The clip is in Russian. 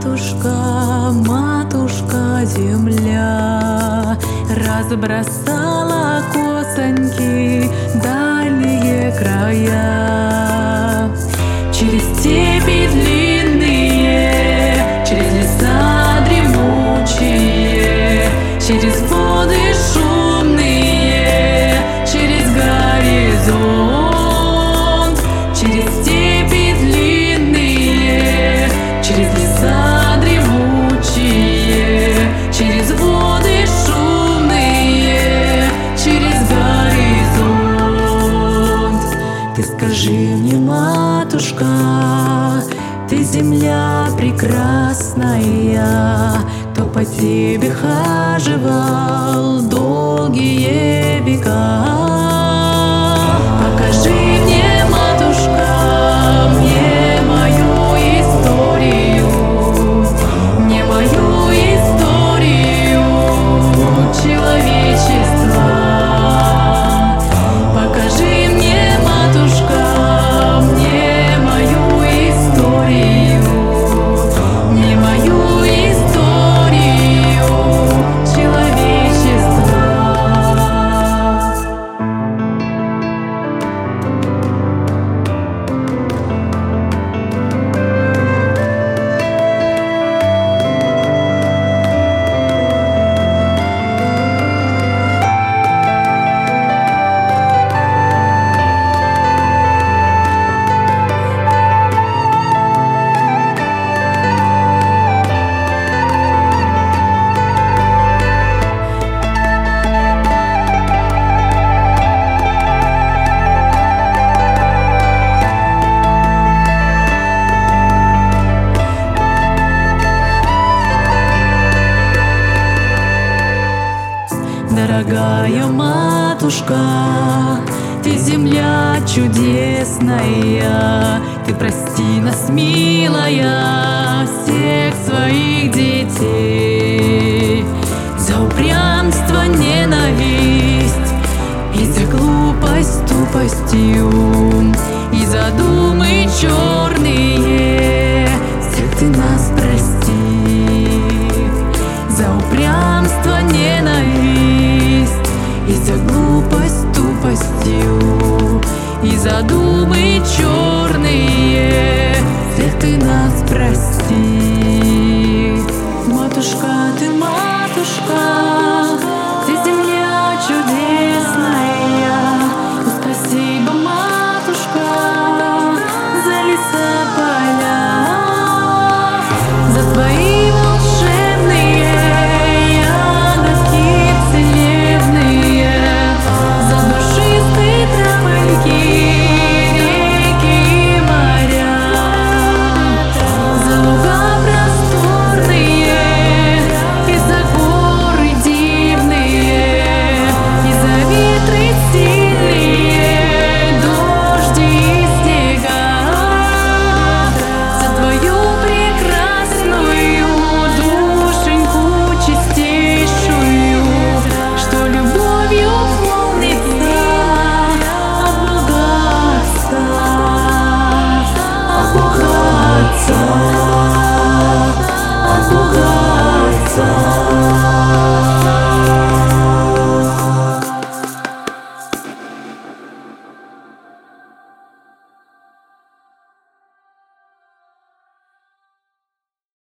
матушка, матушка земля разбросала косоньки дальние края. Через степи длинные, через леса дремучие, через воды шумные, через горизонт, через степи длинные, через леса дремучие, через воды шумные, через горизонт. Ты скажи мне, матушка, ты земля прекрасная, кто по тебе хаживал долгие века. Покажи мне, матушка, мне мою историю, мне мою историю человечества. Покажи мне, матушка, мне мою историю, мне мою историю человечества. Дорогая матушка, ты земля чудесная, ты прости нас, милая, всех своих детей. За упрямство, ненависть, и за глупость, тупостью, и за думы черные, всех ты нас прости. За упрямство, ненависть, и за глупость, тупостью, и за думы черные, всех ты нас прости.